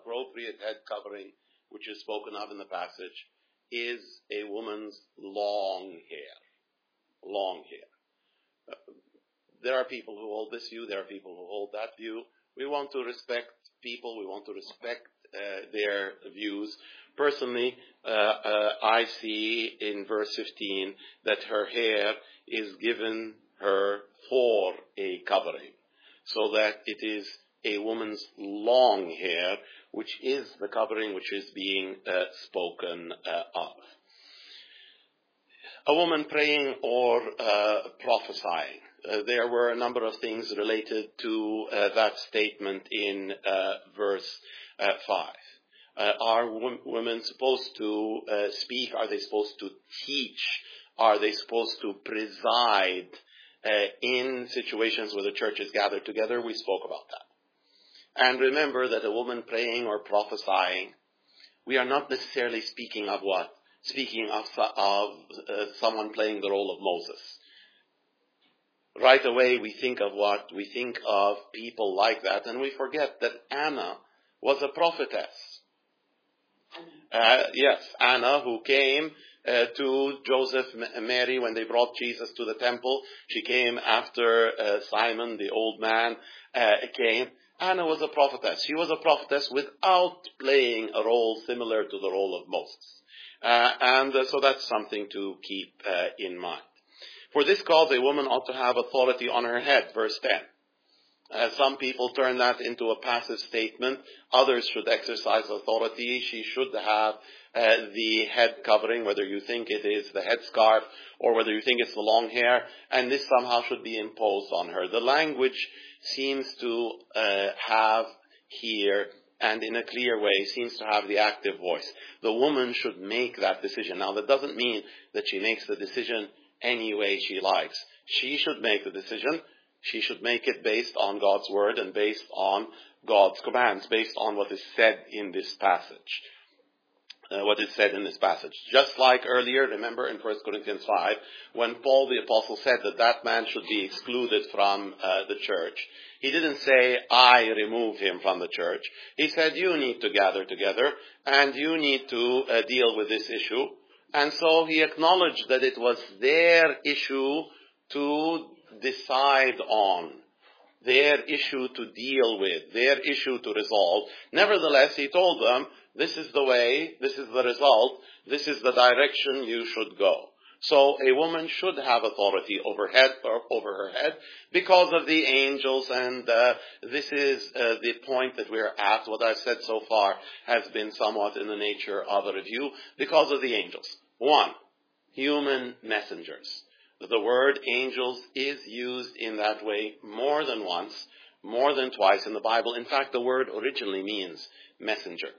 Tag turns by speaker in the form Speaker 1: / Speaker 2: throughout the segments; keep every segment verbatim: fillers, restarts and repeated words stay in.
Speaker 1: appropriate head covering, which is spoken of in the passage, is a woman's long hair. Long hair. Uh, there are people who hold this view, there are people who hold that view. We want to respect people, we want to respect uh, their views. Personally, uh, uh, I see in verse fifteen that her hair is given her for a covering, so that it is a woman's long hair, which is the covering which is being uh, spoken uh, of. A woman praying or uh, prophesying. Uh, there were a number of things related to uh, that statement in uh, verse uh, five. Uh, are w- women supposed to uh, speak? Are they supposed to teach? Are they supposed to preside uh, in situations where the church is gathered together? We spoke about that. And remember that a woman praying or prophesying, we are not necessarily speaking of what? Speaking of, of uh, someone playing the role of Moses. Right away we think of what? We think of people like that, and we forget that Anna was a prophetess. Uh, yes, Anna, who came uh, to Joseph and Mary when they brought Jesus to the temple. She came after uh, Simon, the old man, uh, came. Anna was a prophetess. She was a prophetess without playing a role similar to the role of Moses. Uh, and uh, so that's something to keep uh, in mind. For this cause, a woman ought to have authority on her head, verse ten. Uh, some people turn that into a passive statement. Others should exercise authority. She should have uh, the head covering, whether you think it is the headscarf or whether you think it's the long hair, and this somehow should be imposed on her. The language seems to uh, have here, and in a clear way, seems to have the active voice. The woman should make that decision. Now, that doesn't mean that she makes the decision any way she likes. She should make the decision. She should make it based on God's word and based on God's commands, based on what is said in this passage. Uh, what is said in this passage. Just like earlier, remember in First Corinthians five, when Paul the Apostle said that that man should be excluded from uh, the church, he didn't say, I remove him from the church. He said, you need to gather together and you need to uh, deal with this issue. And so he acknowledged that it was their issue to decide on, their issue to deal with, their issue to resolve. Nevertheless, he told them, this is the way, this is the result, this is the direction you should go. So a woman should have authority over, head, or over her head because of the angels, and uh, this is uh, the point that we're at. What I've said so far has been somewhat in the nature of a review because of the angels. One, human messengers. The word angels is used in that way more than once, more than twice in the Bible. In fact, the word originally means messenger.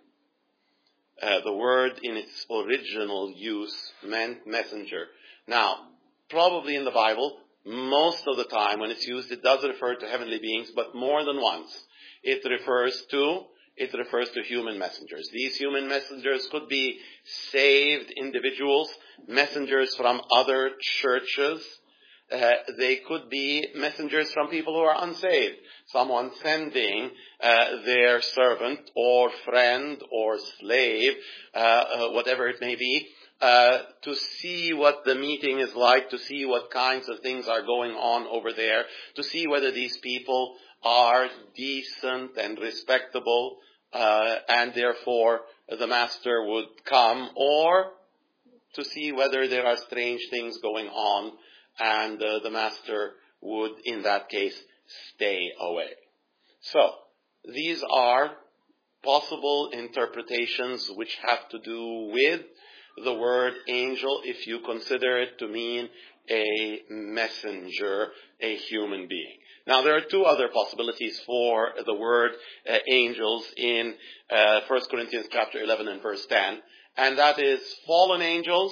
Speaker 1: Uh, the word in its original use meant messenger. Now, probably in the Bible, most of the time when it's used, it does refer to heavenly beings, but more than once, it refers to It refers to human messengers. These human messengers could be saved individuals, messengers from other churches. Uh, they could be messengers from people who are unsaved. Someone sending uh, their servant or friend or slave, uh, uh, whatever it may be, uh, to see what the meeting is like, to see what kinds of things are going on over there, to see whether these people are decent and respectable, uh, and therefore the master would come, or to see whether there are strange things going on, and uh, the master would, in that case, stay away. So, these are possible interpretations which have to do with the word angel, if you consider it to mean a messenger, a human being. Now, there are two other possibilities for the word uh, angels in uh, First Corinthians chapter eleven and verse ten, and that is fallen angels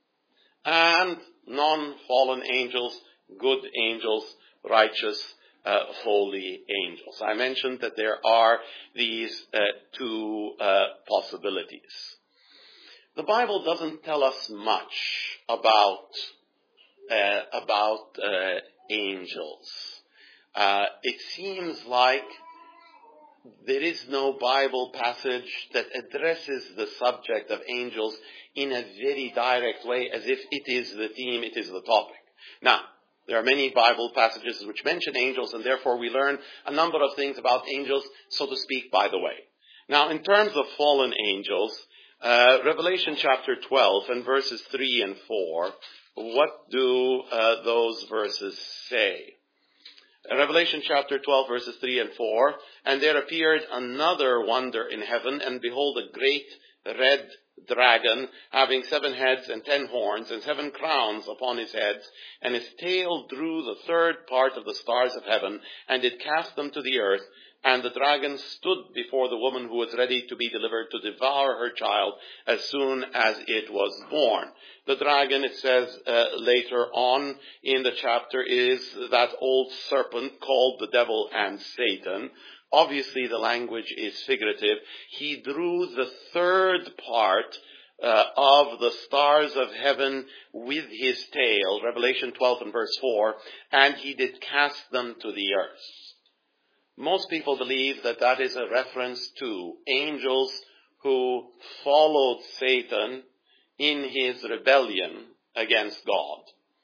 Speaker 1: and non-fallen angels, good angels, righteous, uh, holy angels. I mentioned that there are these uh, two uh, possibilities. The Bible doesn't tell us much about uh, about uh, angels. Uh, it seems like there is no Bible passage that addresses the subject of angels in a very direct way, as if it is the theme, it is the topic. Now, there are many Bible passages which mention angels, and therefore we learn a number of things about angels, so to speak, by the way. Now, in terms of fallen angels, uh, Revelation chapter twelve and verses three and four, what do uh, those verses say? Revelation chapter twelve, verses three and four, and there appeared another wonder in heaven, and behold, a great red dragon, having seven heads and ten horns, and seven crowns upon his heads, and his tail drew the third part of the stars of heaven, and did cast them to the earth. And the dragon stood before the woman who was ready to be delivered to devour her child as soon as it was born. The dragon, it says uh, later on in the chapter, is that old serpent called the devil and Satan. Obviously, the language is figurative. He drew the third part uh, of the stars of heaven with his tail, Revelation twelve and verse four, and he did cast them to the earth. Most people believe that that is a reference to angels who followed Satan in his rebellion against God.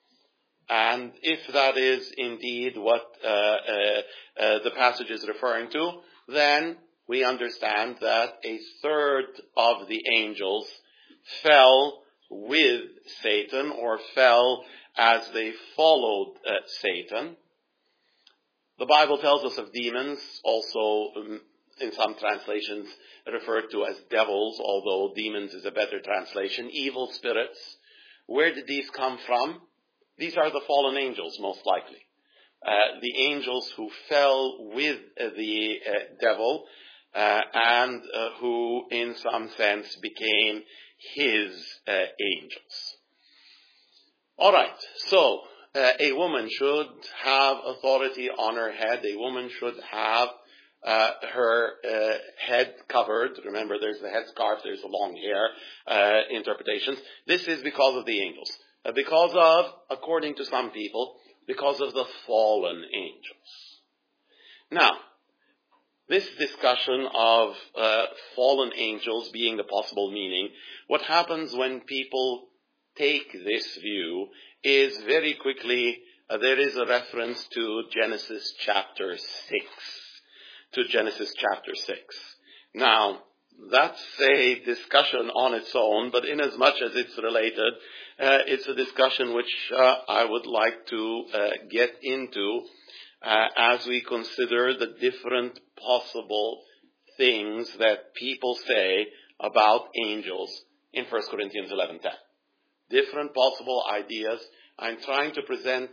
Speaker 1: And if that is indeed what uh, uh, uh, the passage is referring to, then we understand that a third of the angels fell with Satan, or fell as they followed uh, Satan. The Bible tells us of demons, also um, in some translations referred to as devils, although demons is a better translation, evil spirits. Where did these come from? These are the fallen angels, most likely. Uh, the angels who fell with uh, the uh, devil uh, and uh, who, in some sense, became his uh, angels. All right, so uh, a woman should have authority on her head. A woman should have uh, her uh, head covered. Remember, there's the headscarf, there's the long hair uh, interpretations. This is because of the angels. Uh, because of, according to some people, because of the fallen angels. Now, this discussion of uh, fallen angels being the possible meaning, what happens when people take this view is very quickly, uh, there is a reference to Genesis chapter six. To Genesis chapter six. Now, that's a discussion on its own, but in as much as it's related, uh, it's a discussion which uh, I would like to uh, get into uh, as we consider the different possible things that people say about angels in First Corinthians eleven ten. Different possible ideas. I'm trying to present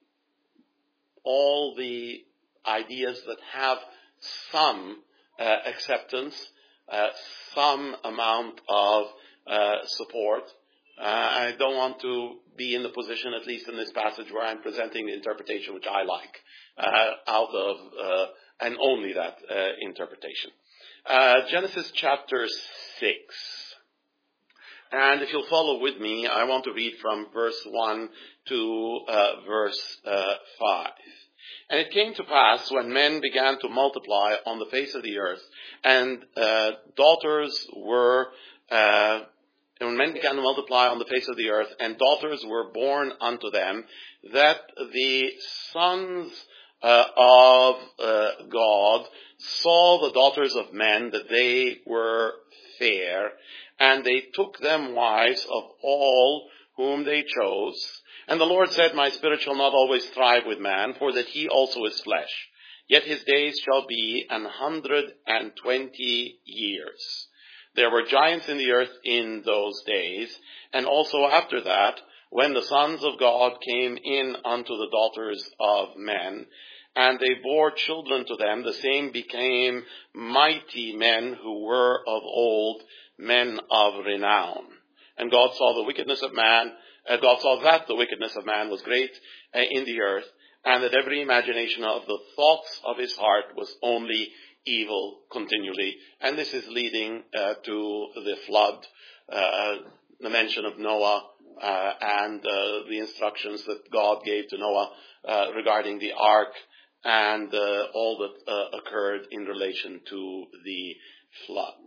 Speaker 1: all the ideas that have some uh, acceptance, uh, some amount of uh, support. Uh, I don't want to be in the position, at least in this passage, where I'm presenting the interpretation which I like, uh, out of, uh, and only that uh, interpretation. Uh, Genesis chapter six. And if you'll follow with me, I want to read from verse one to uh, verse uh, five. And it came to pass, when men began to multiply on the face of the earth, and uh, daughters were, uh, and when men began to multiply on the face of the earth, and daughters were born unto them, that the sons uh, of uh, God saw the daughters of men, that they were fair, and they took them wives of all whom they chose. And the Lord said, My spirit shall not always strive with man, for that he also is flesh. Yet his days shall be an hundred and twenty years. There were giants in the earth in those days, and also after that, when the sons of God came in unto the daughters of men, and they bore children to them, the same became mighty men who were of old, men of renown. And God saw the wickedness of man, uh, God saw that the wickedness of man was great uh, in the earth, and that every imagination of the thoughts of his heart was only evil continually. And this is leading uh, to the flood, uh, the mention of Noah, uh, and uh, the instructions that God gave to Noah uh, regarding the ark, and uh, all that uh, occurred in relation to the flood.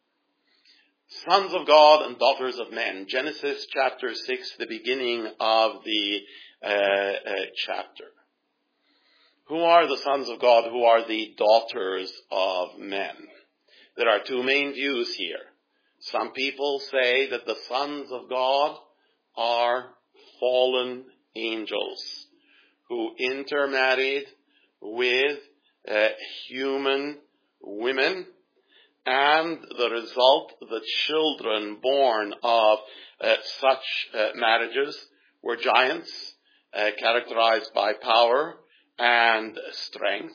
Speaker 1: Sons of God and daughters of men. Genesis chapter six, the beginning of the uh, uh, chapter. Who are the sons of God? Who are the daughters of men? There are two main views here. Some people say that the sons of God are fallen angels who intermarried with uh, human women, and the result, the children born of uh, such uh, marriages were giants, uh, characterized by power and strength.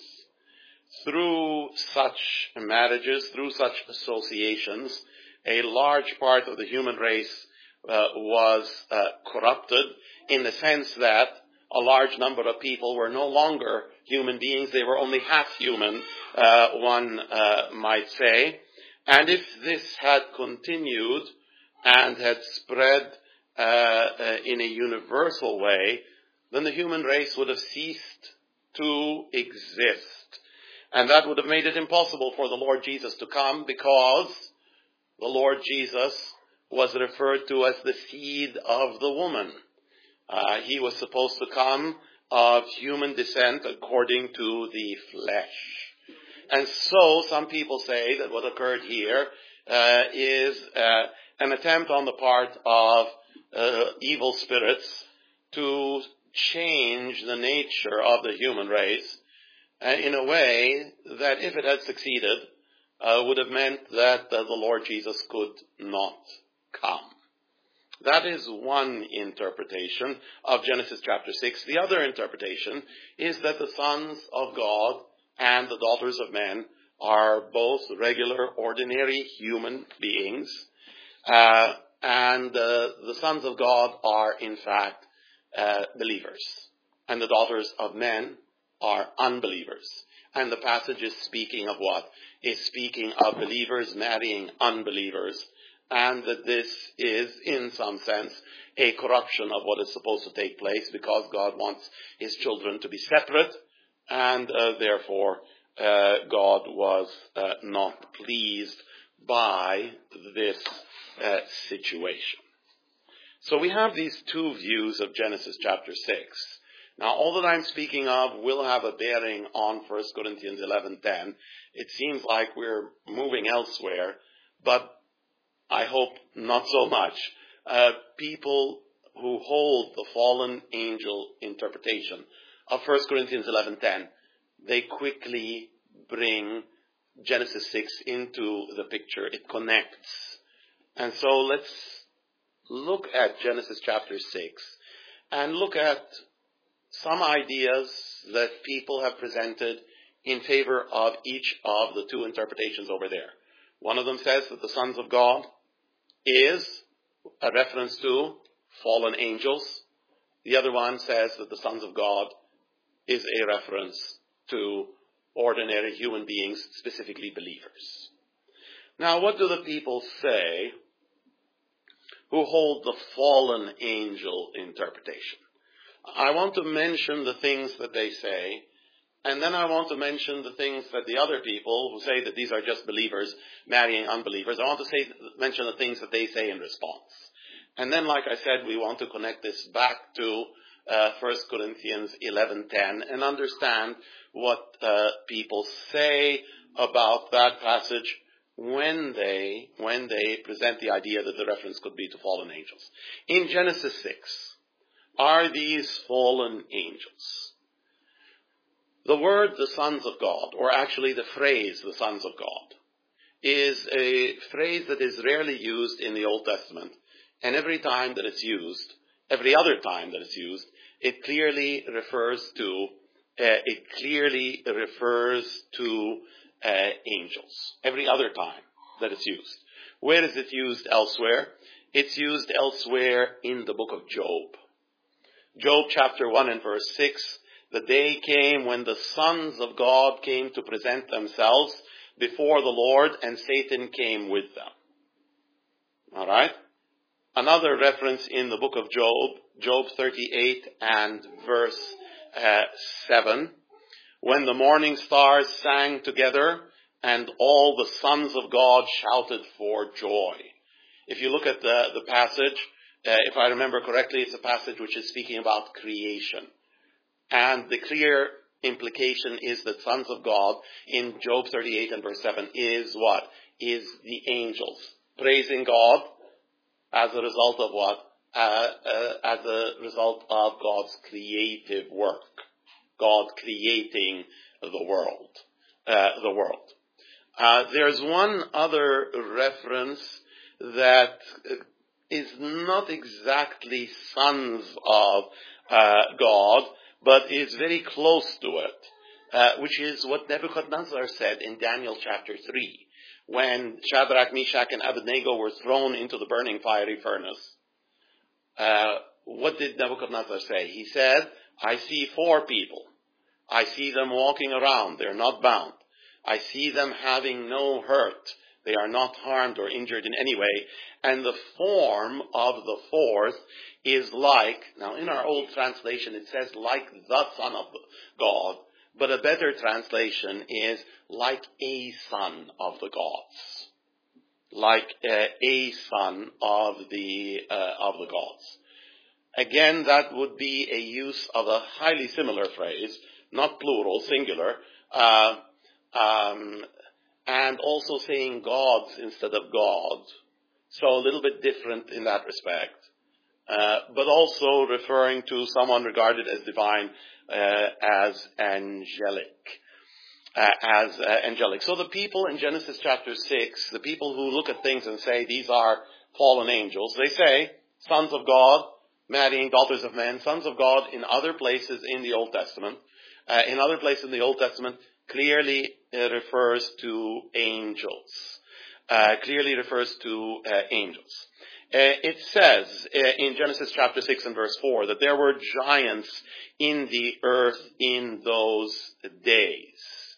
Speaker 1: Through such marriages, through such associations, a large part of the human race uh, was uh, corrupted, in the sense that a large number of people were no longer human beings. They were only half human, uh, one uh, might say. And if this had continued and had spread uh, uh, in a universal way, then the human race would have ceased to exist. And that would have made it impossible for the Lord Jesus to come, because the Lord Jesus was referred to as the seed of the woman. Uh, he was supposed to come of human descent according to the flesh. And so some people say that what occurred here uh, is uh, an attempt on the part of uh, evil spirits to change the nature of the human race uh, in a way that, if it had succeeded, uh, would have meant that uh, the Lord Jesus could not come. That is one interpretation of Genesis chapter six. The other interpretation is that the sons of God and the daughters of men are both regular, ordinary human beings. Uh, and uh, the sons of God are, in fact, uh, believers. And the daughters of men are unbelievers. And the passage is speaking of what? Is speaking of believers marrying unbelievers. And that this is, in some sense, a corruption of what is supposed to take place, because God wants his children to be separate, and uh, therefore uh, God was uh, not pleased by this uh, situation. So we have these two views of Genesis chapter six. Now, all that I'm speaking of will have a bearing on First Corinthians eleven ten. It seems like we're moving elsewhere, but I hope not so much. Uh, people who hold the fallen angel interpretation of First Corinthians eleven ten, they quickly bring Genesis six into the picture. It connects. And so let's look at Genesis chapter six and look at some ideas that people have presented in favor of each of the two interpretations over there. One of them says that the sons of God is a reference to fallen angels. The other one says that the sons of God is a reference to ordinary human beings, specifically believers. Now, what do the people say who hold the fallen angel interpretation? I want to mention the things that they say, and then I want to mention the things that the other people who say that these are just believers marrying unbelievers, I want to say, mention the things that they say in response. And then, like I said, we want to connect this back to uh, First Corinthians eleven ten and understand what uh, people say about that passage when they, when they present the idea that the reference could be to fallen angels. In Genesis six, are these fallen angels? The word, the sons of God, or actually the phrase, the sons of God, is a phrase that is rarely used in the Old Testament. And every time that it's used, every other time that it's used, it clearly refers to, uh, it clearly refers to uh, angels. Every other time that it's used. Where is it used elsewhere? It's used elsewhere in the book of Job. Job chapter one and verse six. The day came when the sons of God came to present themselves before the Lord, and Satan came with them. All right? Another reference in the book of Job, Job thirty-eight and verse uh, seven, when the morning stars sang together and all the sons of God shouted for joy. If you look at the, the passage, uh, if I remember correctly, it's a passage which is speaking about creation. And the clear implication is that sons of God in Job thirty-eight and verse seven is what? Is the angels praising God as a result of what? Uh, uh, as a result of God's creative work. God creating the world. Uh, the world. Uh, there's one other reference that is not exactly sons of uh, God, but is very close to it, uh, which is what Nebuchadnezzar said in Daniel chapter three, when Shadrach, Meshach, and Abednego were thrown into the burning fiery furnace. Uh, what did Nebuchadnezzar say? He said, I see four people. I see them walking around. They're not bound. I see them having no hurt. They are not harmed or injured in any way. And the form of the fourth is like, now in our old translation it says like the Son of God, but a better translation is like a son of the gods. Like uh, a son of the, uh, of the gods. Again, that would be a use of a highly similar phrase, not plural, singular, uh, um, and also saying gods instead of God. So a little bit different in that respect. Uh, but also referring to someone regarded as divine, uh, as angelic. Uh, as uh, angelic. So the people in Genesis chapter six, the people who look at things and say these are fallen angels, they say sons of God, marrying daughters of men, sons of God in other places in the Old Testament. Uh, in other places in the Old Testament, clearly uh, refers to angels. Uh, clearly refers to uh, angels. Uh, it says uh, in Genesis chapter six and verse four that there were giants in the earth in those days.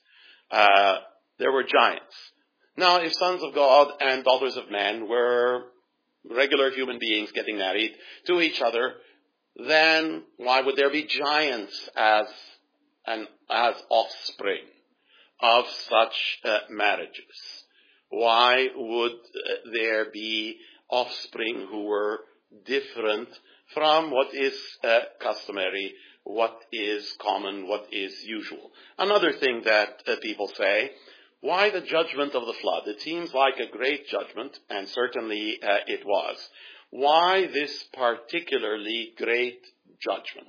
Speaker 1: Uh, there were giants. Now, if sons of God and daughters of men were regular human beings getting married to each other, then why would there be giants as and as offspring of such uh, marriages? Why would uh, there be offspring who were different from what is uh, customary, what is common, what is usual? Another thing that uh, people say, why the judgment of the flood? It seems like a great judgment, and certainly uh, it was. Why this particularly great judgment?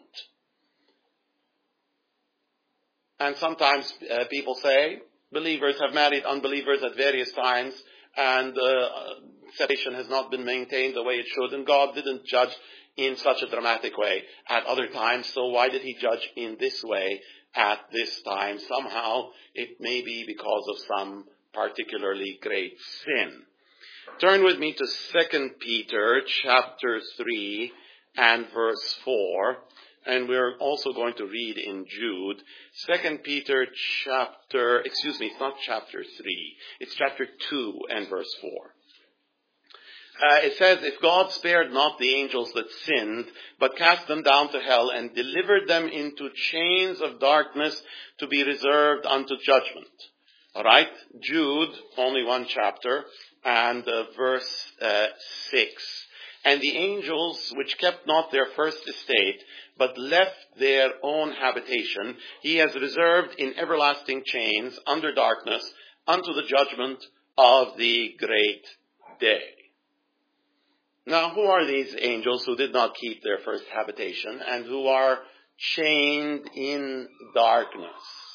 Speaker 1: And sometimes uh, people say, believers have married unbelievers at various times, and uh, separation has not been maintained the way it should, and God didn't judge in such a dramatic way at other times, so why did he judge in this way at this time? Somehow it may be because of some particularly great sin. Turn with me to Second Peter chapter three and verse four. And we're also going to read in Jude, Second Peter chapter, excuse me, it's not chapter three, it's chapter two and verse four. Uh, it says, if God spared not the angels that sinned, but cast them down to hell and delivered them into chains of darkness to be reserved unto judgment. Alright, Jude, only one chapter, and uh, verse uh, six. And the angels which kept not their first estate, but left their own habitation, he has reserved in everlasting chains under darkness unto the judgment of the great day. Now, who are these angels who did not keep their first habitation and who are chained in darkness?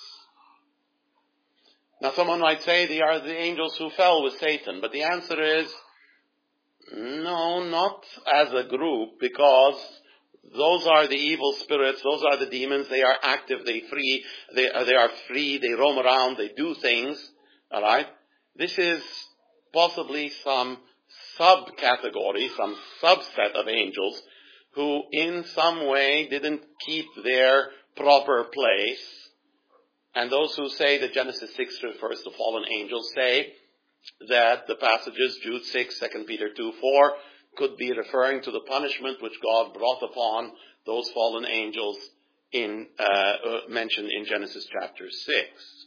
Speaker 1: Now, someone might say they are the angels who fell with Satan, but the answer is no, not as a group, because those are the evil spirits, those are the demons, they are active, they free, they, uh, they are free, they roam around, they do things, alright? This is possibly some subcategory, some subset of angels who in some way didn't keep their proper place. And those who say that Genesis six refers to fallen angels say that the passages, Jude six, Second Peter two, four, could be referring to the punishment which God brought upon those fallen angels in uh, mentioned in Genesis chapter six.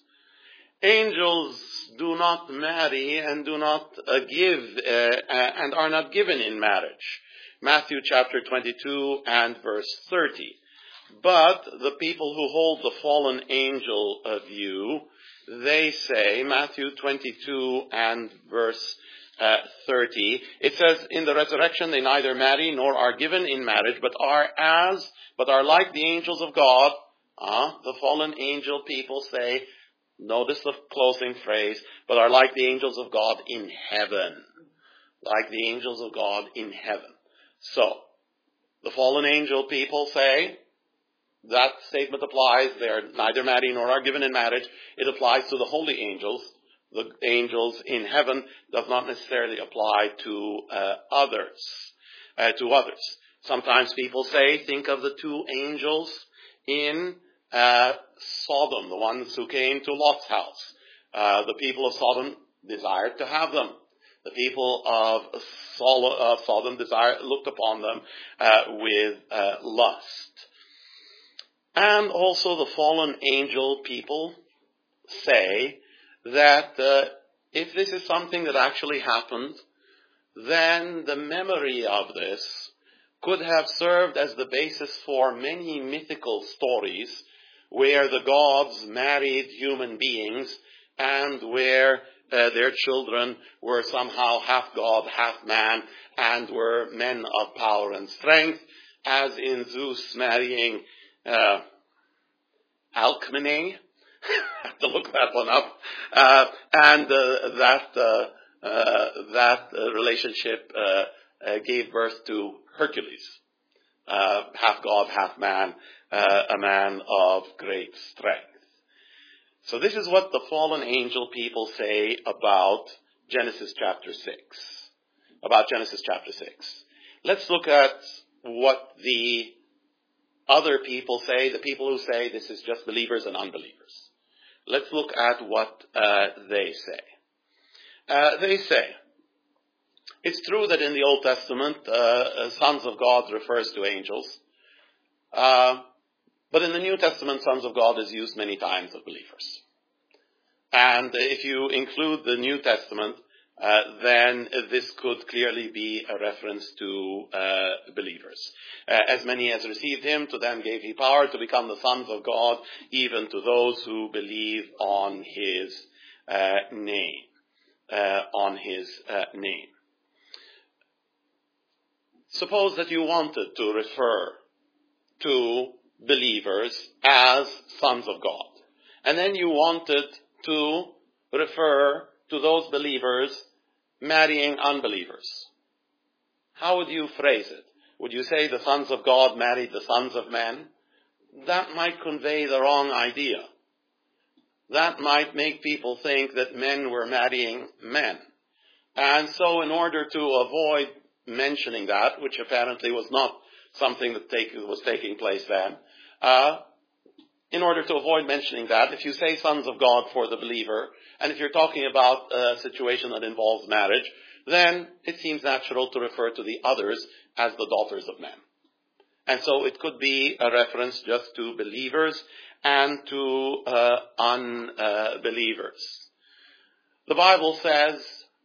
Speaker 1: Angels do not marry and do not uh, give uh, uh, and are not given in marriage. Matthew chapter twenty-two and verse thirty. But the people who hold the fallen angel uh, view, they say, Matthew twenty-two and verse uh, thirty, it says, in the resurrection they neither marry nor are given in marriage, but are as, but are like the angels of God. Uh, the fallen angel people say, notice the closing phrase, but are like the angels of God in heaven. Like the angels of God in heaven. So, the fallen angel people say, that statement applies. They are neither married nor are given in marriage. It applies to the holy angels. The angels in heaven does not necessarily apply to uh, others. Uh, to others. Sometimes people say, think of the two angels in uh, Sodom, the ones who came to Lot's house. Uh, the people of Sodom desired to have them. The people of Sol- uh, Sodom desired, looked upon them uh, with uh, lust. And also the fallen angel people say that uh, if this is something that actually happened, then the memory of this could have served as the basis for many mythical stories where the gods married human beings and where uh, their children were somehow half God, half man, and were men of power and strength, as in Zeus marrying Uh, Alcmene. I have to look that one up. Uh, and uh, that uh, uh, that uh, relationship uh, uh, gave birth to Hercules, uh, half God, half man, uh, a man of great strength. So this is what the fallen angel people say about Genesis chapter six. About Genesis chapter six. Let's look at what the other people say, the people who say this is just believers and unbelievers. Let's look at what uh, they say. Uh, they say, it's true that in the Old Testament, uh, sons of God refers to angels. Uh, but in the New Testament, sons of God is used many times of believers. And if you include the New Testament, Uh, then this could clearly be a reference to uh, believers. Uh, as many as received him, to them gave he power to become the sons of God, even to those who believe on his uh, name. Uh, on his uh, name. Suppose that you wanted to refer to believers as sons of God, and then you wanted to refer to those believers marrying unbelievers. How would you phrase it? Would you say the sons of God married the sons of men? That might convey the wrong idea. That might make people think that men were marrying men. And so in order to avoid mentioning that, which apparently was not something that take, was taking place then, uh, in order to avoid mentioning that, if you say sons of God for the believer, and if you're talking about a situation that involves marriage, then it seems natural to refer to the others as the daughters of men. And so it could be a reference just to believers and to uh, unbelievers. The Bible says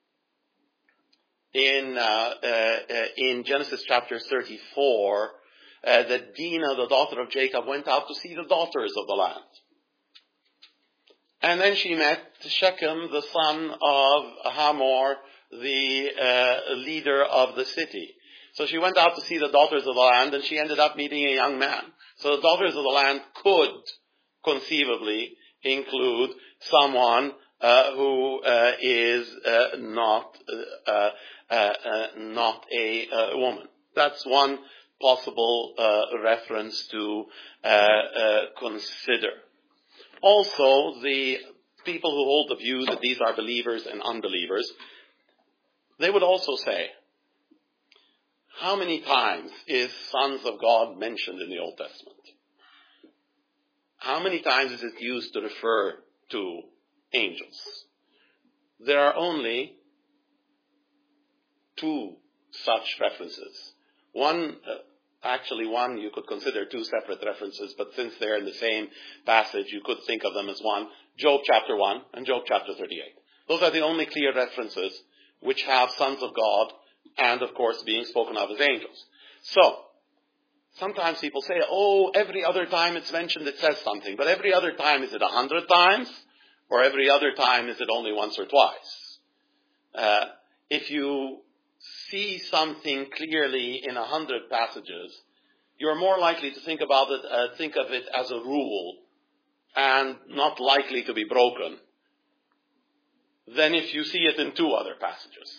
Speaker 1: in uh, uh, in Genesis chapter thirty-four uh, that Dinah, the daughter of Jacob, went out to see the daughters of the land. And then she met Shechem, the son of Hamor, the uh, leader of the city. So she went out to see the daughters of the land, and she ended up meeting a young man. So the daughters of the land could conceivably include someone uh, who uh, is uh, not uh, uh, uh, not a uh, woman. That's one possible uh, reference to uh, uh, consider. Also, the people who hold the view that these are believers and unbelievers, they would also say, how many times is sons of God mentioned in the Old Testament? How many times is it used to refer to angels? There are only two such references. One uh, actually one, you could consider two separate references, but since they're in the same passage, you could think of them as one. Job chapter one and Job chapter thirty-eight. Those are the only clear references which have sons of God and, of course, being spoken of as angels. So, sometimes people say, oh, every other time it's mentioned it says something. But every other time, is it a hundred times? Or every other time, is it only once or twice? Uh, if you see something clearly in a hundred passages, you're more likely to think about it, uh, think of it as a rule and not likely to be broken than if you see it in two other passages.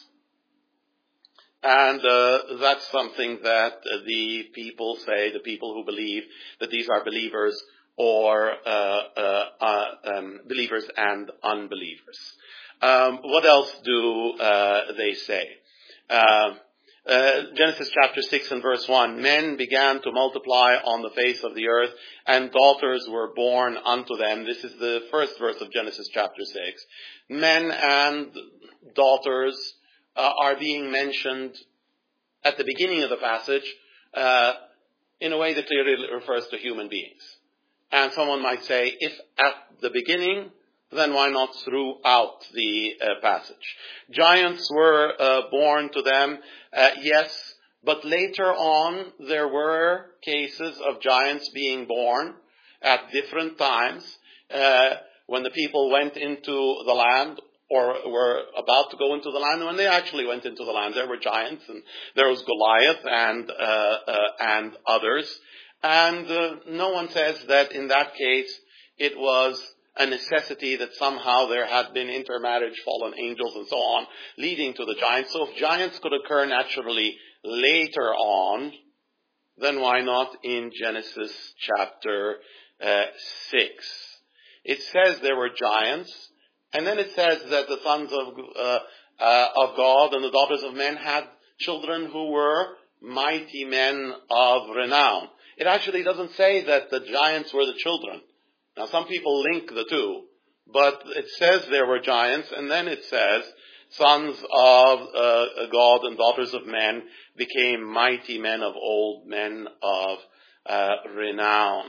Speaker 1: And uh, that's something that uh, the people say, the people who believe that these are believers or uh, uh, uh, um, believers and unbelievers. Um, what else do uh, they say? Uh, uh, Genesis chapter six and verse one, men began to multiply on the face of the earth, and daughters were born unto them. This is the first verse of Genesis chapter six. Men and daughters uh, are being mentioned at the beginning of the passage uh, in a way that clearly refers to human beings. And someone might say, if at the beginning, then why not throughout the uh, passage? Giants were uh, born to them, uh, yes, but later on there were cases of giants being born at different times uh, when the people went into the land or were about to go into the land. When they actually went into the land, there were giants, and there was Goliath and uh, uh, and others. And uh, no one says that in that case it was a necessity that somehow there had been intermarriage, fallen angels, and so on, leading to the giants. So if giants could occur naturally later on, then why not in Genesis chapter uh, six? It says there were giants, and then it says that the sons of uh, uh, of God and the daughters of men had children who were mighty men of renown. It actually doesn't say that the giants were the children. Now, some people link the two, but it says there were giants, and then it says sons of uh, God and daughters of men became mighty men of old, men of uh, renown.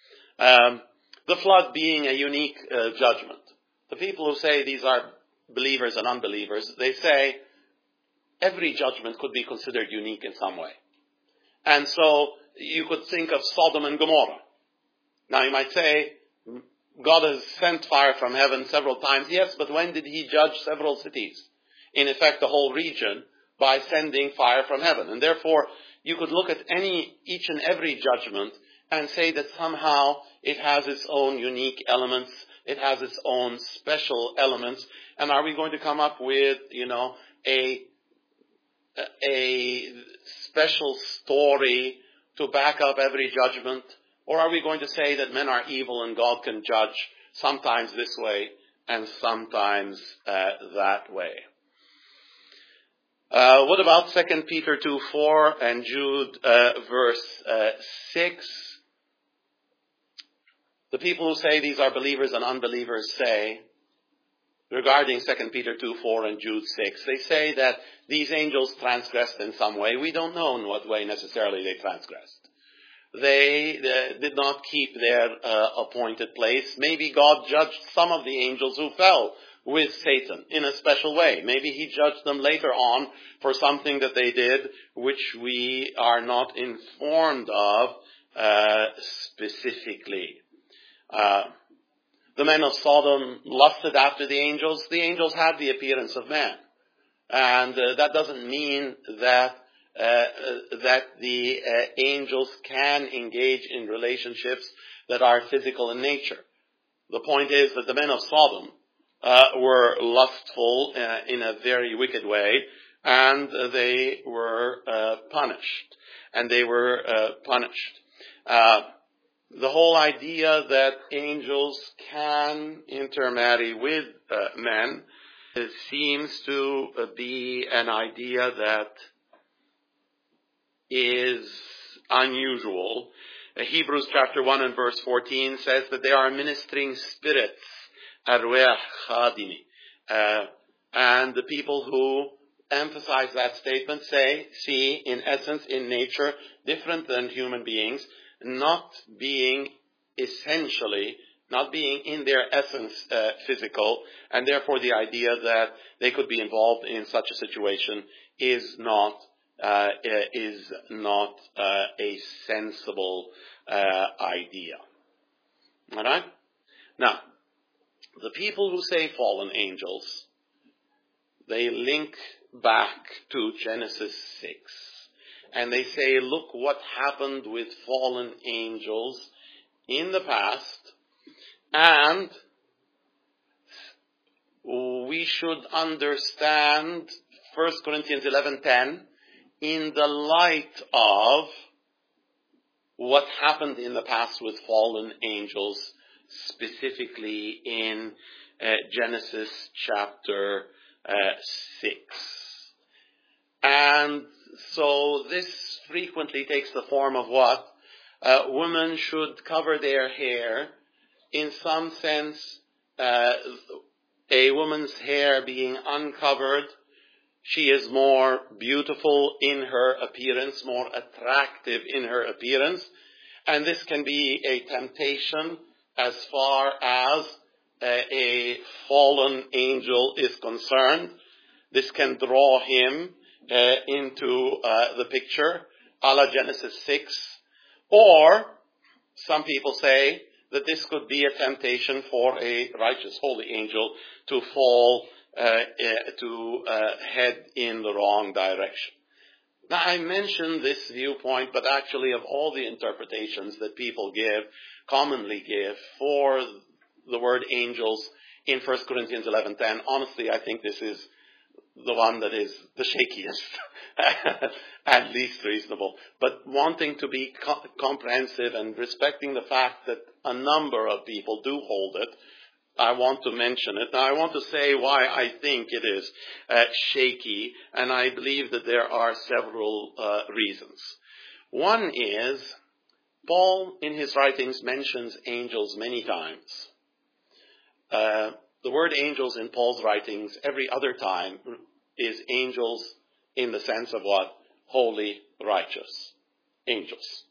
Speaker 1: Um, the flood being a unique uh, judgment. The people who say these are believers and unbelievers, they say every judgment could be considered unique in some way. And so you could think of Sodom and Gomorrah. Now you might say, God has sent fire from heaven several times. Yes, but when did he judge several cities? In effect, the whole region by sending fire from heaven. And therefore, you could look at any, each and every judgment and say that somehow it has its own unique elements. It has its own special elements. And are we going to come up with, you know, a, a special story to back up every judgment? Or are we going to say that men are evil and God can judge sometimes this way and sometimes uh, that way? Uh, what about Second Peter two four and Jude uh, verse uh, six? The people who say these are believers and unbelievers say, regarding Second Peter two four and Jude six, they say that these angels transgressed in some way. We don't know in what way necessarily they transgressed. They uh, did not keep their uh, appointed place. Maybe God judged some of the angels who fell with Satan in a special way. Maybe he judged them later on for something that they did which we are not informed of uh, specifically. Uh, the men of Sodom lusted after the angels. The angels had the appearance of man. And uh, that doesn't mean that Uh, uh, that the uh, angels can engage in relationships that are physical in nature. The point is that the men of Sodom uh, were lustful uh, in a very wicked way, and uh, they were uh, punished. And they were uh, punished. Uh, the whole idea that angels can intermarry with uh, men uh, seems to uh, be an idea that is unusual. Uh, Hebrews chapter one and verse fourteen says that they are ministering spirits, arwah chadini, uh, and the people who emphasize that statement, say, see, in essence, in nature, different than human beings, not being essentially, not being in their essence uh, physical, and therefore the idea that they could be involved in such a situation is not uh, is not uh, a sensible uh, idea. All right? Now, the people who say fallen angels, they link back to Genesis six. And they say, look what happened with fallen angels in the past, and we should understand First Corinthians eleven ten in the light of what happened in the past with fallen angels, specifically in uh, Genesis chapter uh, six. And so this frequently takes the form of what? Uh, women should cover their hair. In some sense, uh, a woman's hair being uncovered, she is more beautiful in her appearance, more attractive in her appearance. And this can be a temptation as far as uh, a fallen angel is concerned. This can draw him uh, into uh, the picture, a la Genesis six. Or, some people say that this could be a temptation for a righteous, holy angel to fall, uh, uh, to uh, head in the wrong direction. Now, I mentioned this viewpoint, but actually of all the interpretations that people give, commonly give, for the word angels in First Corinthians eleven ten, honestly, I think this is the one that is the shakiest and least reasonable. But wanting to be co- comprehensive and respecting the fact that a number of people do hold it, I want to mention it. Now, I want to say why I think it is uh, shaky, and I believe that there are several uh, reasons. One is, Paul in his writings mentions angels many times. Uh, the word angels in Paul's writings every other time is angels in the sense of what? Holy, righteous angels.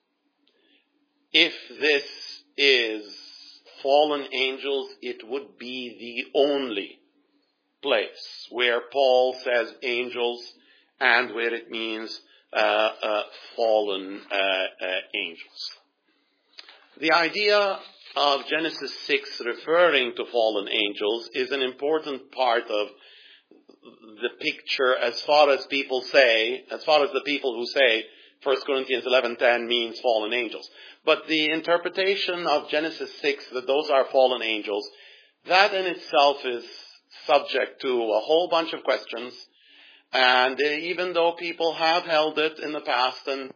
Speaker 1: If this is fallen angels, it would be the only place where Paul says angels and where it means uh, uh, fallen uh, uh, angels. The idea of Genesis six referring to fallen angels is an important part of the picture as far as people say, as far as the people who say First Corinthians eleven ten means fallen angels. But the interpretation of Genesis six, that those are fallen angels, that in itself is subject to a whole bunch of questions. And even though people have held it in the past and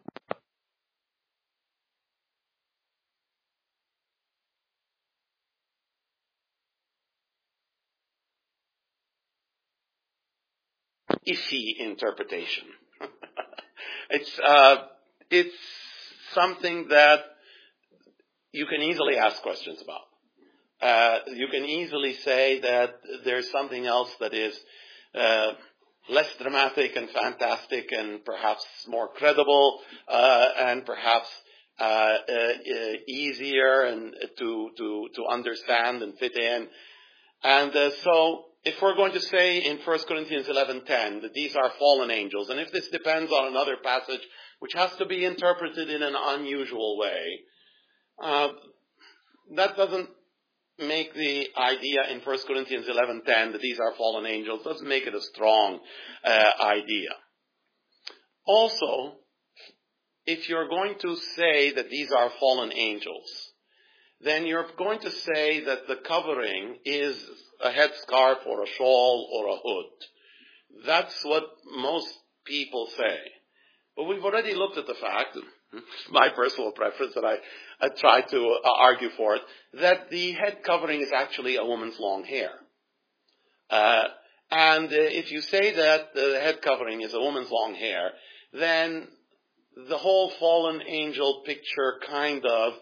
Speaker 1: iffy interpretation. it's uh, it's something that you can easily ask questions about. Uh, you can easily say that there's something else that is uh, less dramatic and fantastic and perhaps more credible uh, and perhaps uh, uh, easier and to to to understand and fit in. And uh, so, if we're going to say in First Corinthians eleven ten that these are fallen angels, and if this depends on another passage which has to be interpreted in an unusual way, uh, that doesn't make the idea in First Corinthians eleven ten that these are fallen angels, doesn't make it a strong uh, idea. Also, if you're going to say that these are fallen angels, then you're going to say that the covering is a headscarf or a shawl or a hood. That's what most people say. But we've already looked at the fact, my personal preference, that I, I try to uh, argue for it, that the head covering is actually a woman's long hair. Uh, and uh, if you say that the head covering is a woman's long hair, then the whole fallen angel picture kind of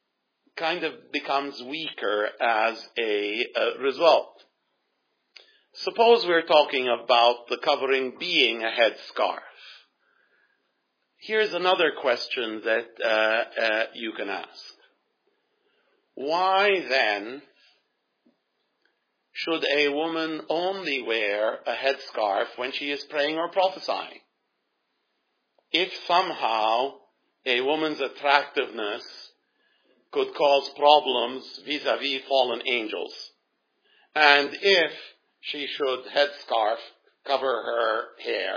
Speaker 1: kind of becomes weaker as a uh, result. Suppose we're talking about the covering being a headscarf. Here's another question that uh, uh, you can ask. Why then should a woman only wear a headscarf when she is praying or prophesying? If somehow a woman's attractiveness could cause problems vis-a-vis fallen angels, and if she should headscarf cover her hair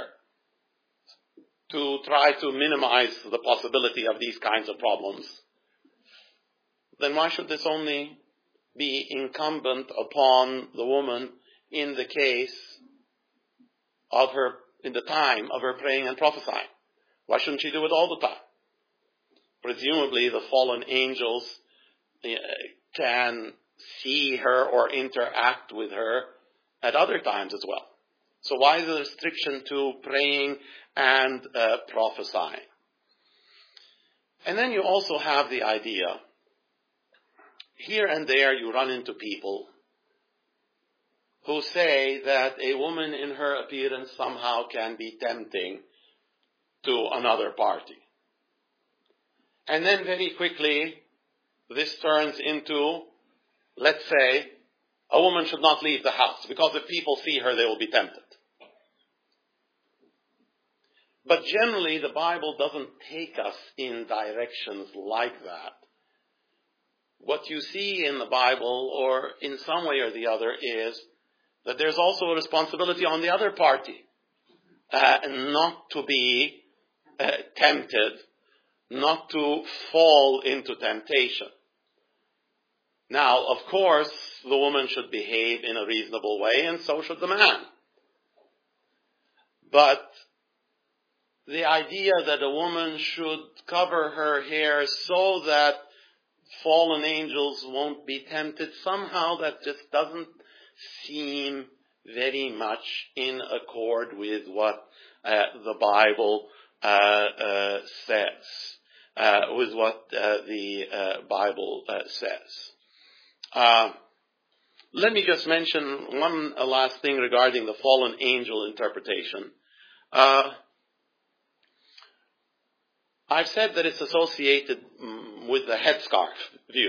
Speaker 1: to try to minimize the possibility of these kinds of problems, then why should this only be incumbent upon the woman in the case of her, in the time of her praying and prophesying? Why shouldn't she do it all the time? Presumably the fallen angels uh, can see her or interact with her at other times as well. So why the restriction to praying and uh, prophesying? And then you also have the idea, here and there you run into people who say that a woman in her appearance somehow can be tempting to another party. And then very quickly, this turns into, let's say, a woman should not leave the house, because if people see her, they will be tempted. But generally, the Bible doesn't take us in directions like that. What you see in the Bible, or in some way or the other, is that there's also a responsibility on the other party, uh, not to be uh, tempted, not to fall into temptation. Now, of course, the woman should behave in a reasonable way, and so should the man. But the idea that a woman should cover her hair so that fallen angels won't be tempted, somehow that just doesn't seem very much in accord with what uh, the Bible uh, uh, says, uh, with what uh, the uh, Bible uh, says. Uh, let me just mention one uh, last thing regarding the fallen angel interpretation. Uh, I've said that it's associated mm, with the headscarf view.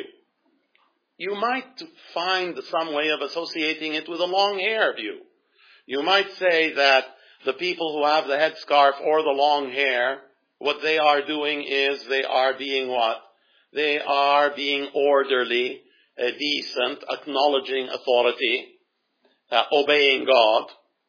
Speaker 1: You might find some way of associating it with a long hair view. You might say that the people who have the headscarf or the long hair, what they are doing is they are being what? They are being orderly, uh, decent, acknowledging authority, uh, obeying God,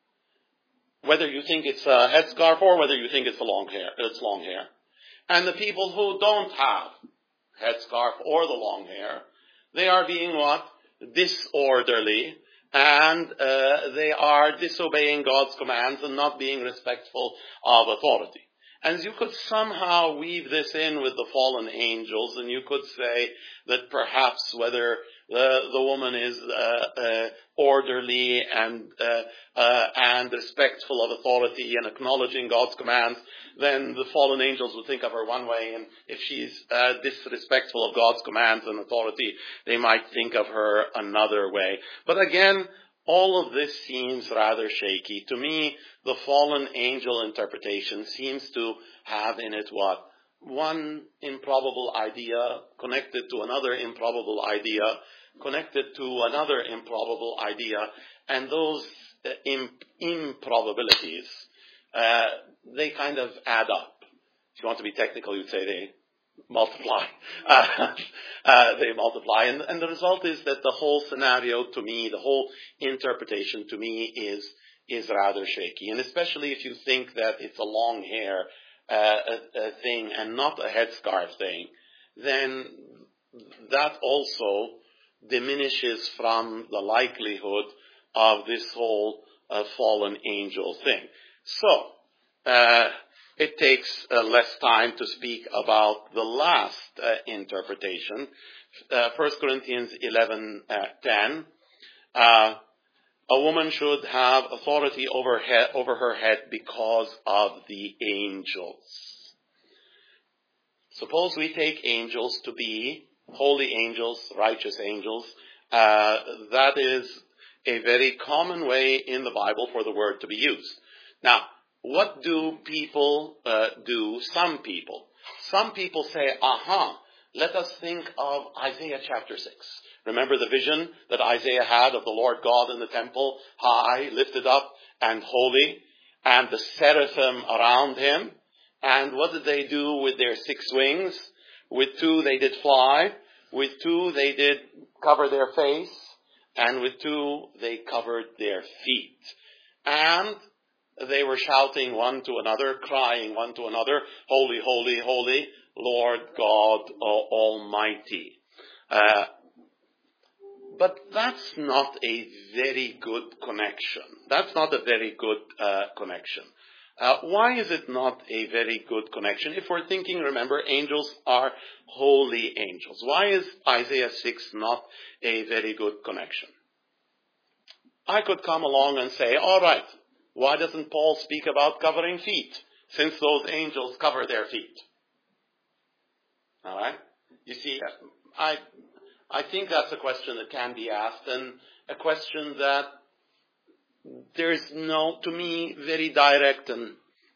Speaker 1: whether you think it's a headscarf or whether you think it's a long hair, it's long hair. And the people who don't have headscarf or the long hair, they are being what? Disorderly, and uh, they are disobeying God's commands and not being respectful of authority. And you could somehow weave this in with the fallen angels, and you could say that perhaps whether the, the woman is uh, uh, orderly and uh, uh, and respectful of authority and acknowledging God's commands, then the fallen angels would think of her one way, and if she's uh, disrespectful of God's commands and authority, they might think of her another way. But again, all of this seems rather shaky. To me, the fallen angel interpretation seems to have in it what? One improbable idea connected to another improbable idea, connected to another improbable idea, and those uh, imp- improbabilities, uh, they kind of add up. If you want to be technical, you'd say they multiply. Uh, uh, they multiply. And, and the result is that the whole scenario to me, the whole interpretation to me is, is rather shaky. And especially if you think that it's a long hair uh, a, a thing and not a headscarf thing, then that also diminishes from the likelihood of this whole uh, fallen angel thing. So, uh, it takes uh, less time to speak about the last uh, interpretation. Uh, First Corinthians eleven ten. Uh, a woman should have authority over, he- over her head because of the angels. Suppose we take angels to be holy angels, righteous angels. Uh, that is a very common way in the Bible for the word to be used. Now, what do people uh, do? Some people. Some people say, aha, let us think of Isaiah chapter six. Remember the vision that Isaiah had of the Lord God in the temple, high, lifted up, and holy, and the seraphim around him. And what did they do with their six wings? With two they did fly, with two they did cover their face, and with two they covered their feet. And they were shouting one to another, crying one to another, holy, holy, holy, Lord God Almighty. Uh, but that's not a very good connection. That's not a very good uh, connection. Uh, why is it not a very good connection? If we're thinking, remember, angels are holy angels. Why is Isaiah six not a very good connection? I could come along and say, all right, why doesn't Paul speak about covering feet, since those angels cover their feet? All right? You see, I I think that's a question that can be asked, and a question that there's no, to me, very direct and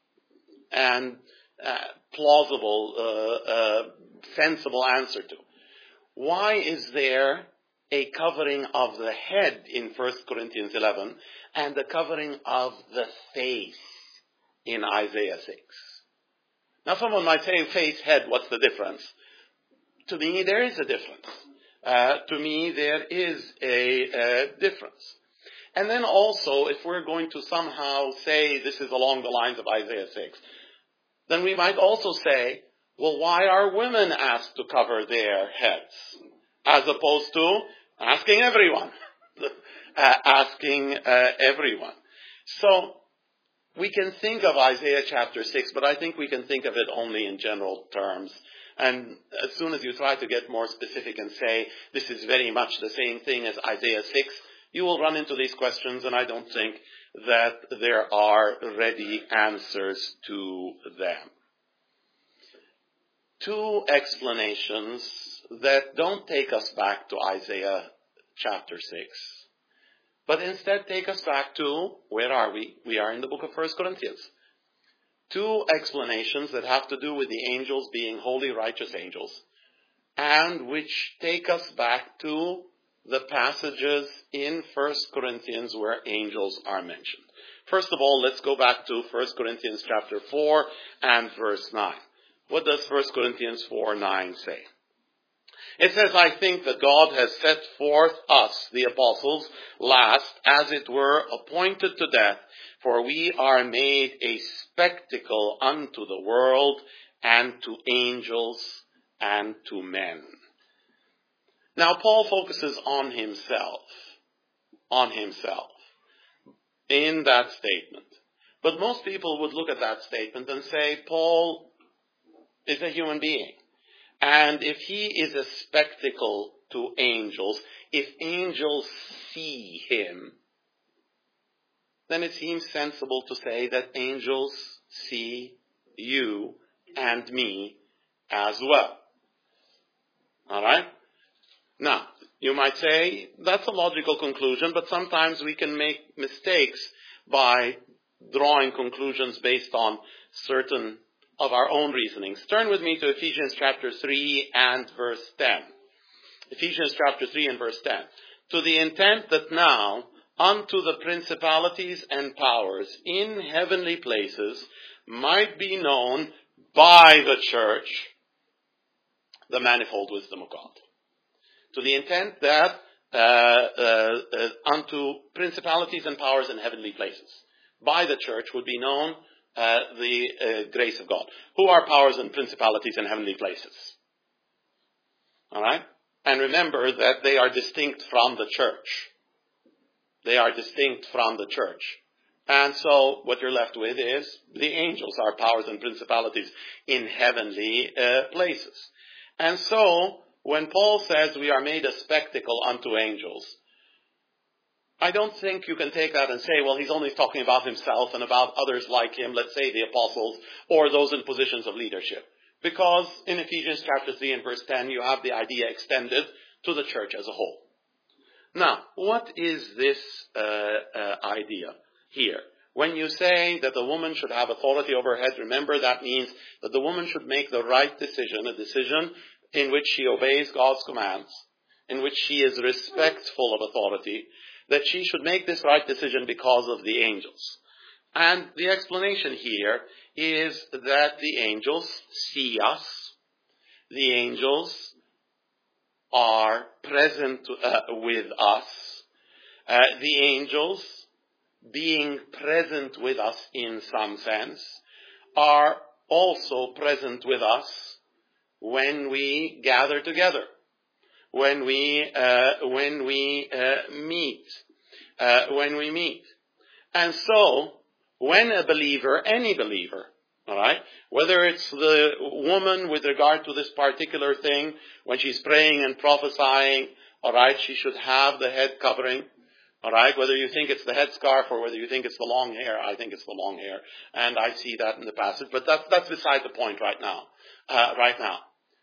Speaker 1: and uh, plausible, uh, uh, sensible answer to. Why is there a covering of the head in First Corinthians eleven and the covering of the face in Isaiah six? Now someone might say, face, head, what's the difference? To me, there is a difference. Uh, to me, there is a, a difference. And then also, if we're going to somehow say this is along the lines of Isaiah six, then we might also say, well, why are women asked to cover their heads? As opposed to asking everyone. uh, asking uh, everyone. So, we can think of Isaiah chapter six, but I think we can think of it only in general terms. And as soon as you try to get more specific and say, this is very much the same thing as Isaiah six, you will run into these questions, and I don't think that there are ready answers to them. Two explanations that don't take us back to Isaiah chapter six, but instead take us back to, where are we? We are in the book of First Corinthians. Two explanations that have to do with the angels being holy, righteous angels, and which take us back to the passages in First Corinthians where angels are mentioned. First of all, let's go back to First Corinthians chapter four and verse nine. What does First Corinthians four nine say? It says, I think that God has set forth us, the apostles, last, as it were, appointed to death, for we are made a spectacle unto the world, and to angels, and to men. Now, Paul focuses on himself, on himself, in that statement. But most people would look at that statement and say, Paul is a human being. And if he is a spectacle to angels, if angels see him, then it seems sensible to say that angels see you and me as well. All right? Now, you might say, that's a logical conclusion, but sometimes we can make mistakes by drawing conclusions based on certain of our own reasonings. Turn with me to Ephesians chapter three and verse ten. Ephesians chapter three and verse ten. To the intent that now, unto the principalities and powers in heavenly places might be known by the church the manifold wisdom of God. To the intent that uh, uh, uh, unto principalities and powers in heavenly places by the church would be known uh, the uh, grace of God. Who are powers and principalities in heavenly places? All right? And remember that they are distinct from the church. They are distinct from the church. And so what you're left with is the angels are powers and principalities in heavenly uh, places. And so when Paul says we are made a spectacle unto angels, I don't think you can take that and say, well, he's only talking about himself and about others like him, let's say the apostles, or those in positions of leadership. Because in Ephesians chapter three and verse ten, you have the idea extended to the church as a whole. Now, what is this uh, uh, idea here? When you say that the woman should have authority over her head, remember that means that the woman should make the right decision, a decision in which she obeys God's commands, in which she is respectful of authority, that she should make this right decision because of the angels. And the explanation here is that the angels see us. The angels are present uh, with us. Uh, the angels, being present with us in some sense, are also present with us when we gather together, when we uh, when we uh, meet, uh, when we meet. And so, when a believer, any believer, all right, whether it's the woman with regard to this particular thing, when she's praying and prophesying, all right, she should have the head covering. All right, whether you think it's the headscarf or whether you think it's the long hair, I think it's the long hair, and I see that in the passage. But that's that's beside the point right now. Uh, right now,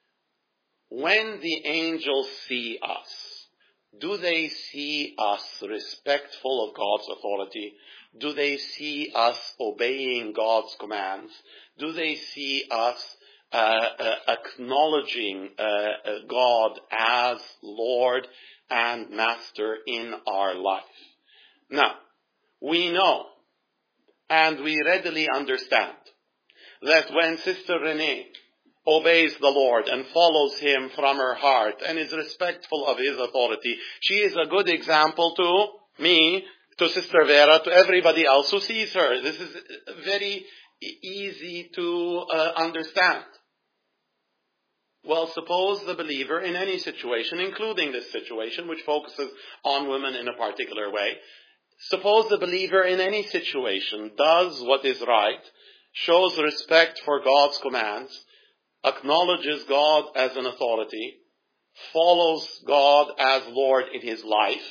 Speaker 1: when the angels see us, do they see us respectful of God's authority? Do they see us obeying God's commands? Do they see us uh, uh, acknowledging uh, uh, God as Lord and Master in our life? Now, we know and we readily understand that when Sister Renee obeys the Lord and follows Him from her heart and is respectful of His authority, she is a good example to me, to Sister Vera, to everybody else who sees her. This is very easy to uh, understand. Well, suppose the believer in any situation, including this situation, which focuses on women in a particular way, suppose the believer in any situation does what is right, shows respect for God's commands, acknowledges God as an authority, follows God as Lord in his life.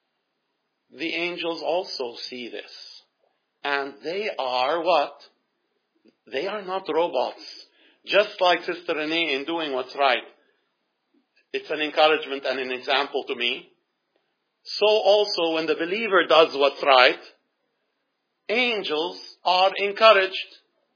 Speaker 1: The angels also see this. And they are what? They are not robots. Just like Sister Renee in doing what's right. It's an encouragement and an example to me. So also when the believer does what's right, angels are encouraged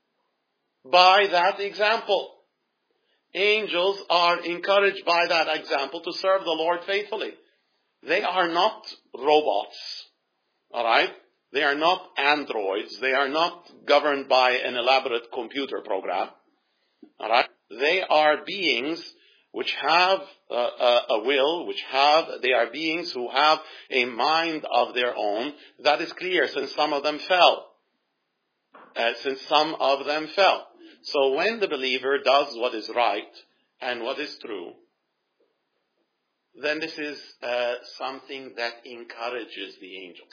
Speaker 1: by that example. Angels are encouraged by that example to serve the Lord faithfully. They are not robots. Alright? They are not androids. They are not governed by an elaborate computer program. Alright? They are beings which have uh, a, a will, which have, they are beings who have a mind of their own. That is clear since some of them fell. Uh, since some of them fell. So when the believer does what is right and what is true, then this is uh, something that encourages the angels.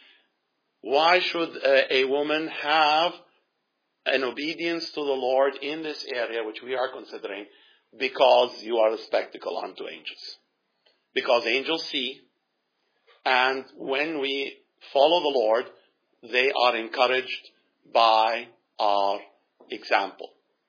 Speaker 1: Why should uh, a woman have an obedience to the Lord in this area which we are considering? Because you are a spectacle unto angels. Because angels see, and when we follow the Lord, they are encouraged by our example.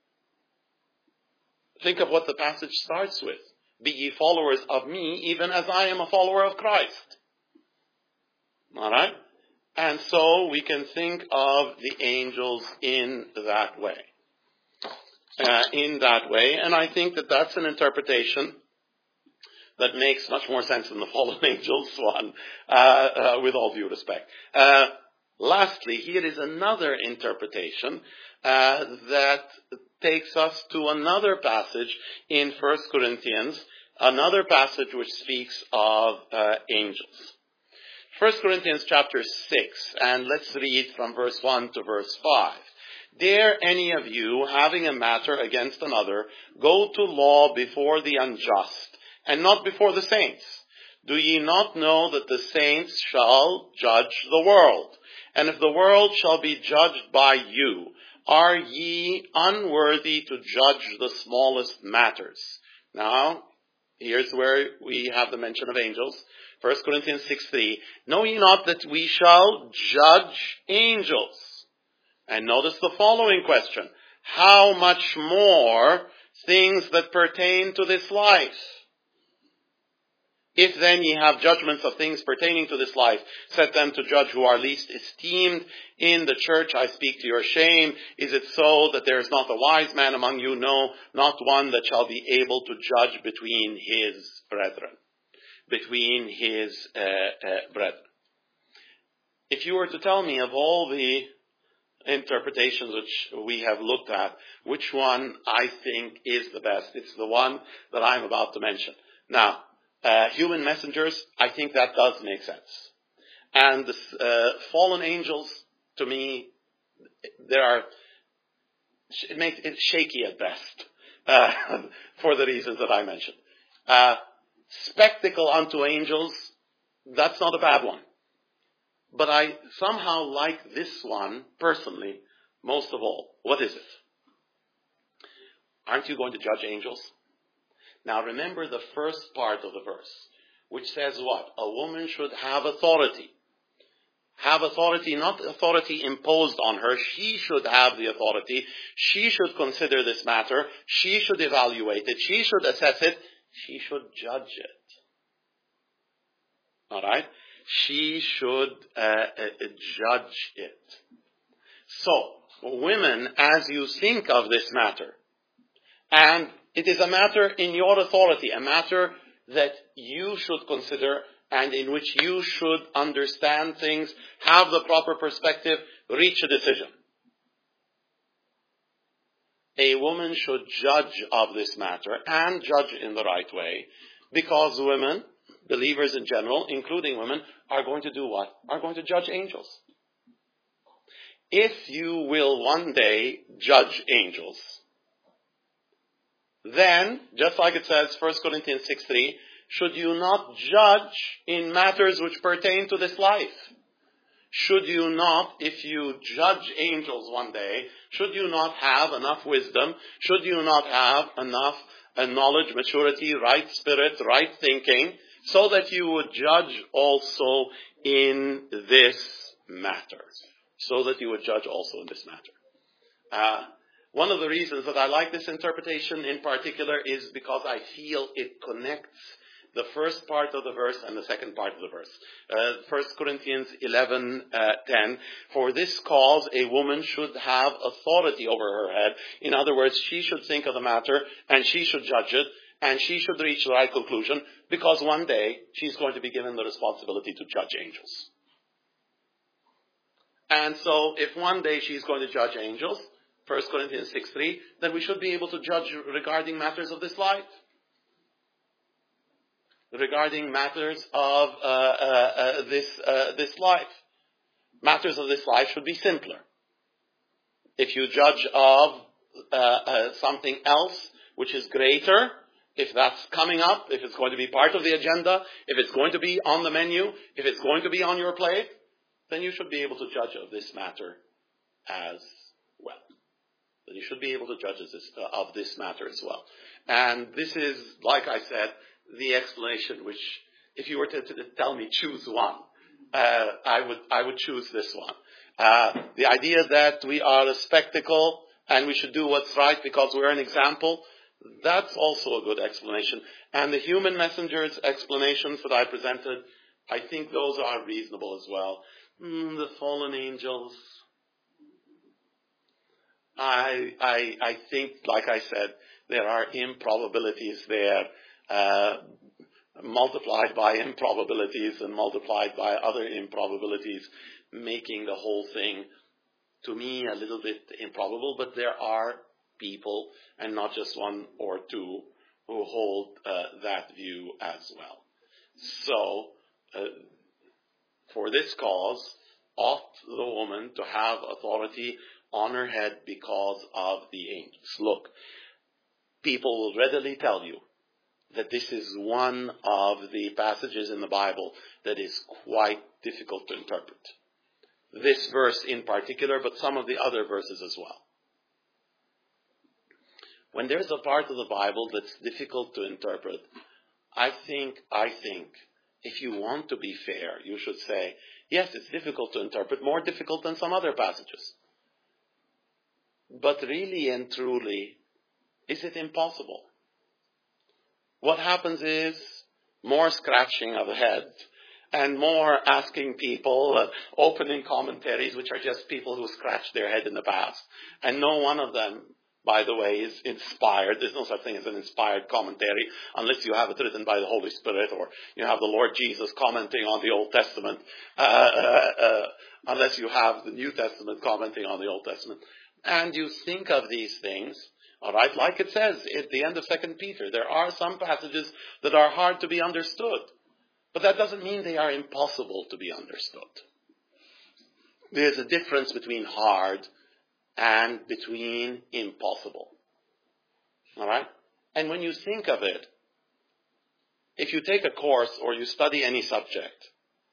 Speaker 1: Think of what the passage starts with. Be ye followers of me, even as I am a follower of Christ. Alright? And so we can think of the angels in that way. Uh, in that way. And I think that that's an interpretation that makes much more sense than the fallen angels one, uh, uh, with all due respect. Uh, lastly, here is another interpretation uh, that takes us to another passage in First Corinthians, another passage which speaks of uh, angels. First Corinthians chapter six, and let's read from verse one to verse five. Dare any of you, having a matter against another, go to law before the unjust, and not before the saints? Do ye not know that the saints shall judge the world? And if the world shall be judged by you, are ye unworthy to judge the smallest matters? Now, here's where we have the mention of angels. First Corinthians six three. Know ye not that we shall judge angels? And notice the following question. How much more things that pertain to this life? If then ye have judgments of things pertaining to this life, set them to judge who are least esteemed in the church. I speak to your shame. Is it so that there is not a wise man among you? No, not one that shall be able to judge between his brethren. Between his uh, uh, brethren. If you were to tell me of all the interpretations which we have looked at, which one I think is the best, it's the one that I'm about to mention. Now, Uh, human messengers, I think that does make sense. And the uh, fallen angels, to me, there are, it makes it shaky at best, uh, for the reasons that I mentioned. Uh, spectacle unto angels, that's not a bad one. But I somehow like this one, personally, most of all. What is it? Aren't you going to judge angels? Now remember the first part of the verse, which says what? A woman should have authority. Have authority, not authority imposed on her. She should have the authority. She should consider this matter. She should evaluate it. She should assess it. She should judge it. Alright? She should uh, uh, judge it. So, women, as you think of this matter, and it is a matter in your authority, a matter that you should consider and in which you should understand things, have the proper perspective, reach a decision. A woman should judge of this matter and judge in the right way, because women, believers in general, including women, are going to do what? Are going to judge angels. If you will one day judge angels, then, just like it says, First Corinthians six three, should you not judge in matters which pertain to this life? Should you not, if you judge angels one day, should you not have enough wisdom? Should you not have enough uh, knowledge, maturity, right spirit, right thinking, so that you would judge also in this matter? So that you would judge also in this matter. Uh, One of the reasons that I like this interpretation in particular is because I feel it connects the first part of the verse and the second part of the verse. Uh, First Corinthians eleven ten. For this cause a woman should have authority over her head. In other words, she should think of the matter and she should judge it and she should reach the right conclusion, because one day she's going to be given the responsibility to judge angels. And so if one day she's going to judge angels, First Corinthians six three, then we should be able to judge regarding matters of this life. Regarding matters of uh, uh, uh, this uh, this life. Matters of this life should be simpler. If you judge of uh, uh, something else which is greater, if that's coming up, if it's going to be part of the agenda, if it's going to be on the menu, if it's going to be on your plate, then you should be able to judge of this matter as well. Then you should be able to judge this, uh, of this matter as well. And this is, like I said, the explanation which, if you were to, to tell me choose one, uh, I would I would choose this one. Uh, the idea that we are a spectacle and we should do what's right because we're an example, that's also a good explanation. And the human messengers explanations that I presented, I think those are reasonable as well. Mm, the fallen angels, I, I, I think, like I said, there are improbabilities there, uh, multiplied by improbabilities and multiplied by other improbabilities, making the whole thing, to me, a little bit improbable. But there are people, and not just one or two, who hold uh, that view as well. So, uh, for this cause, ought the woman to have authority on her head because of the angels. Look, people will readily tell you that this is one of the passages in the Bible that is quite difficult to interpret. This verse in particular, but some of the other verses as well. When there's a part of the Bible that's difficult to interpret, I think, I think, if you want to be fair, you should say, yes, it's difficult to interpret, more difficult than some other passages. But really and truly, is it impossible? What happens is, more scratching of the head, and more asking people, uh, opening commentaries, which are just people who scratched their head in the past. And no one of them, by the way, is inspired. There's no such thing as an inspired commentary unless you have it written by the Holy Spirit, or you have the Lord Jesus commenting on the Old Testament, uh, uh, uh, unless you have the New Testament commenting on the Old Testament. And you think of these things, all right, like it says at the end of Second Peter, there are some passages that are hard to be understood. But that doesn't mean they are impossible to be understood. There's a difference between hard and between impossible. All right? And when you think of it, if you take a course or you study any subject,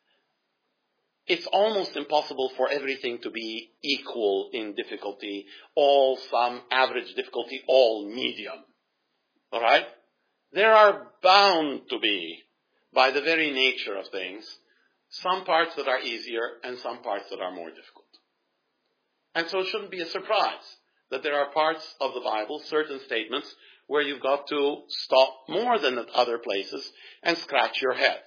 Speaker 1: it's almost impossible for everything to be equal in difficulty, all some average difficulty, all medium. All right? There are bound to be, by the very nature of things, some parts that are easier and some parts that are more difficult. And so it shouldn't be a surprise that there are parts of the Bible, certain statements, where you've got to stop more than at other places and scratch your head.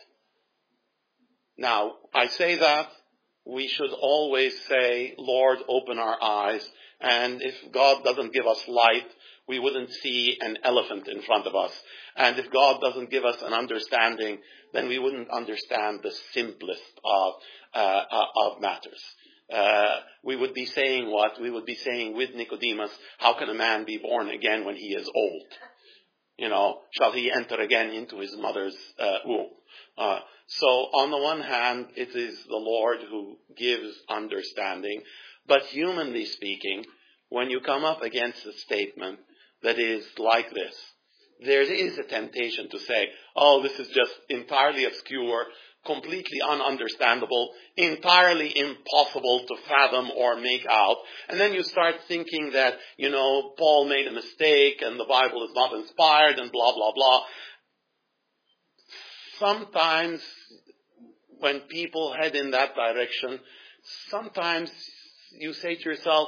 Speaker 1: Now, I say that, we should always say, Lord, open our eyes, and if God doesn't give us light, we wouldn't see an elephant in front of us. And if God doesn't give us an understanding, then we wouldn't understand the simplest of, uh, of matters. Uh, we would be saying what? We would be saying with Nicodemus, how can a man be born again when he is old? You know, shall he enter again into his mother's uh, womb? Uh, so on the one hand, it is the Lord who gives understanding. But humanly speaking, when you come up against a statement that is like this, there is a temptation to say, oh, this is just entirely obscure, completely ununderstandable, entirely impossible to fathom or make out. And then you start thinking that, you know, Paul made a mistake and the Bible is not inspired and blah, blah, blah. Sometimes when people head in that direction, sometimes you say to yourself,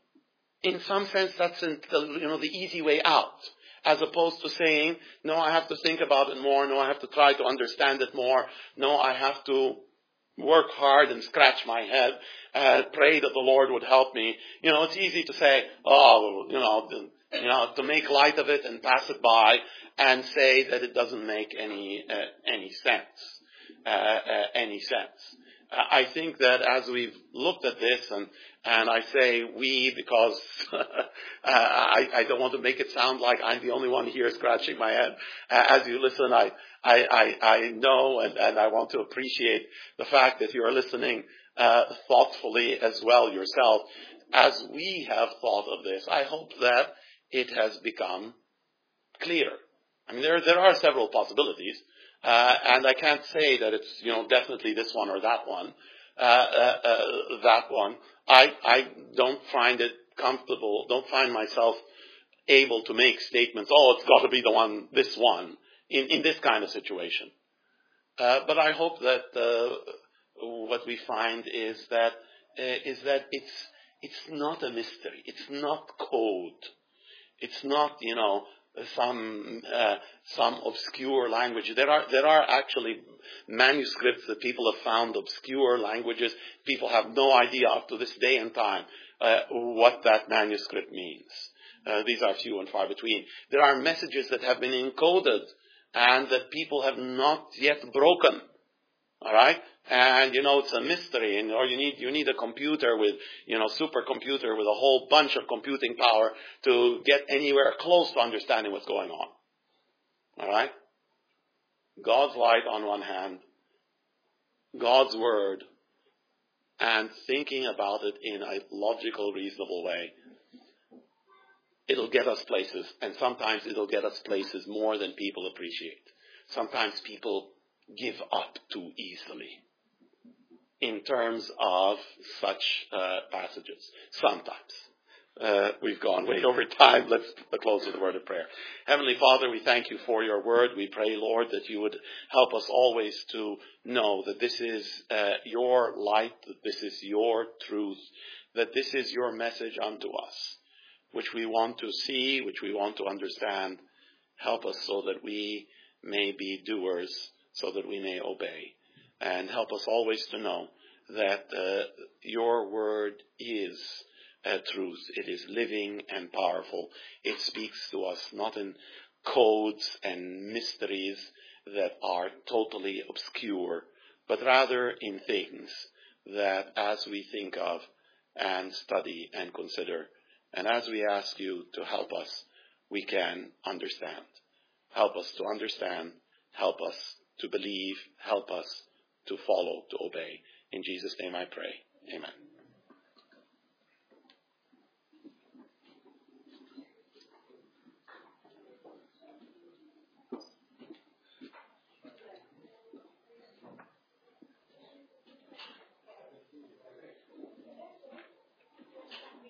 Speaker 1: in some sense, that's the, you know, the easy way out. As opposed to saying, no, I have to think about it more. No, I have to try to understand it more. No, I have to work hard and scratch my head, uh, pray that the Lord would help me. You know, it's easy to say, oh, you know, the, you know, to make light of it and pass it by and say that it doesn't make any uh, any sense. Uh, uh, any sense. Uh, I think that as we've looked at this, and and I say we because uh, I, I don't want to make it sound like I'm the only one here scratching my head. Uh, as you listen, I I, I, I know and, and I want to appreciate the fact that you are listening uh, thoughtfully as well yourself. As we have thought of this, I hope that it has become clear. I mean, there there are several possibilities. Uh, and I can't say that it's, you know, definitely this one or that one, uh, uh, uh, that one. I, I don't find it comfortable, don't find myself able to make statements, oh, it's got to be the one, this one, in, in this kind of situation. Uh, but I hope that, uh, what we find is that, uh, is that it's, it's not a mystery. It's not code. It's not, you know, some uh, some obscure language. There are there are actually manuscripts that people have found, obscure languages. People have no idea up to this day and time uh, what that manuscript means. Uh, these are few and far between. There are messages that have been encoded and that people have not yet broken. All right, and you know it's a mystery, and or you need you need a computer with you know supercomputer with a whole bunch of computing power to get anywhere close to understanding what's going on. All right, God's light on one hand, God's word, and thinking about it in a logical, reasonable way. It'll get us places, and sometimes it'll get us places more than people appreciate. Sometimes people give up too easily in terms of such uh, passages. Sometimes. Uh, we've gone way over time. Let's close with a word of prayer. Heavenly Father, we thank you for your word. We pray, Lord, that you would help us always to know that this is uh, your light, that this is your truth, that this is your message unto us, which we want to see, which we want to understand. Help us so that we may be doers so that we may obey. And help us always to know that uh, your word is uh, truth. It is living and powerful. It speaks to us not in codes and mysteries that are totally obscure, but rather in things that as we think of and study and consider, and as we ask you to help us, we can understand. Help us to understand. Help us to believe. Help us to follow, to obey. In Jesus' name I pray. Amen.